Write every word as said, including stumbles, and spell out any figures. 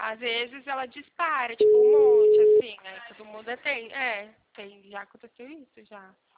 às vezes ela dispara, tipo, um monte, assim, aí todo mundo tem, é, tem, já aconteceu isso, já.